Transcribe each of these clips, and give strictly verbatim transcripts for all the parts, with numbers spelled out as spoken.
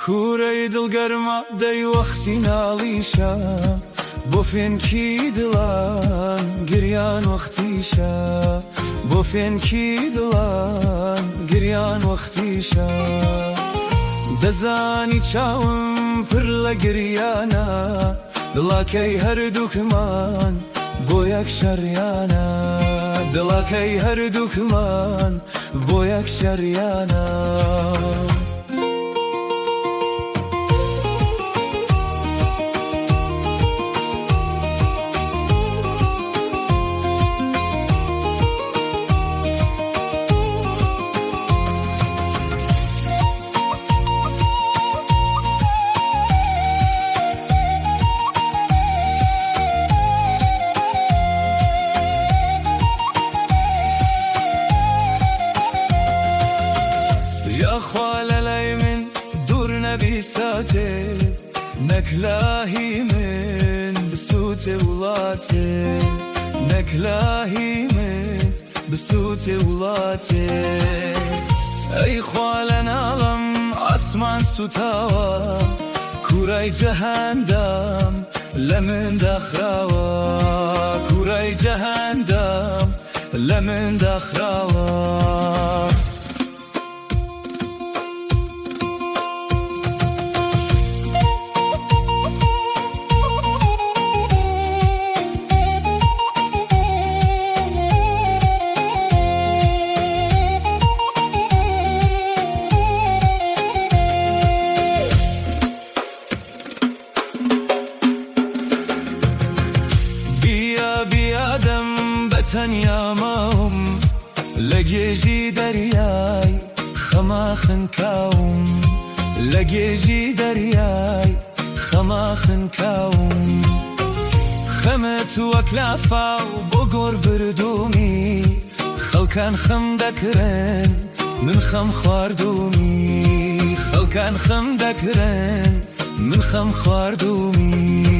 کوورەی دڵگەرمە دەی وەختی ناڵیشە بۆ فێنکی دڵان گریان وەختیشە بۆ فێنکی دڵان گریان وەختیشە دەزانی چاوم پڕ لە گریانە دڵاکەی هەردووکمان بۆ یەک شەریانە دڵاکەی هەردووکمان بۆ یەک شەریانە نەکلاهی من بسووتێ وڵاتێ نەکلاهی من بسووتێ وڵاتێ ئەی خوا لە ناڵم ئاسمان سوتاوە کوورای جەهاندام لە من داخراوە کوورای جەهاندام لە من داخراوە تەنیامەوم لە گێژی دەریای خەماخن کاوم لە گێژی دەریای خەماخن کاوم خەمت وەک لافاو بۆ گۆڕ بردوومی خەڵکان خەم دەکرن من خەم خواردوومی خەڵکان خەم دەکرن من خەم خواردوومی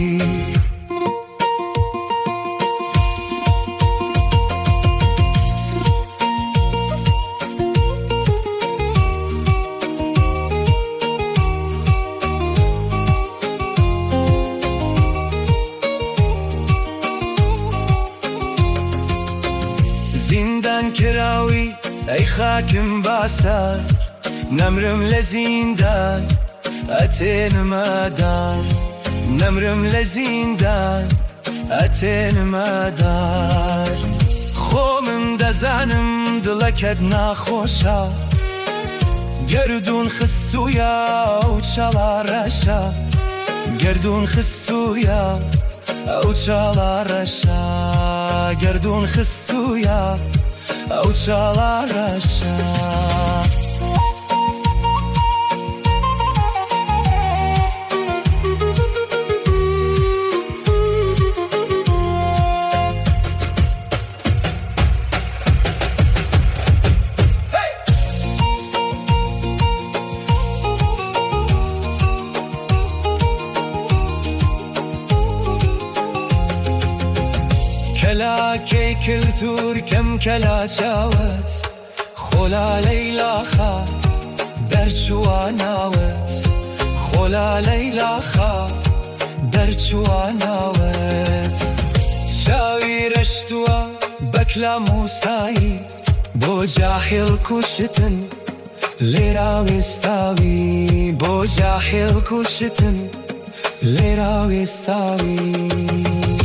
زیندان کراوی ئەی خاکم باستار نەمرم لە زیندان ئەتێنمەدان نەمرم لە زیندان ئەتێنمەدار خۆمم دەزانم دڵەکەت ناخۆشە گەردوون خستوویە ئەو چاڵا ڕەشە گەردوون خستوویە ئەو چاڵا ڕەشە گەردوون خستوویە ئەو چاڵا ڕەشە کەلاکەی کلتور کەم کەلا چاوت خۆلا لەیلاخە دەرچووە ناوت خۆلا لەیلاخە دەرچووە ناوت چاوی ڕەشتووە بەکلا موسایی بۆ جاحیڵ کوشتن لێرا وێستاوی بۆ جاحیڵ کوشتن لێرا وێستاوی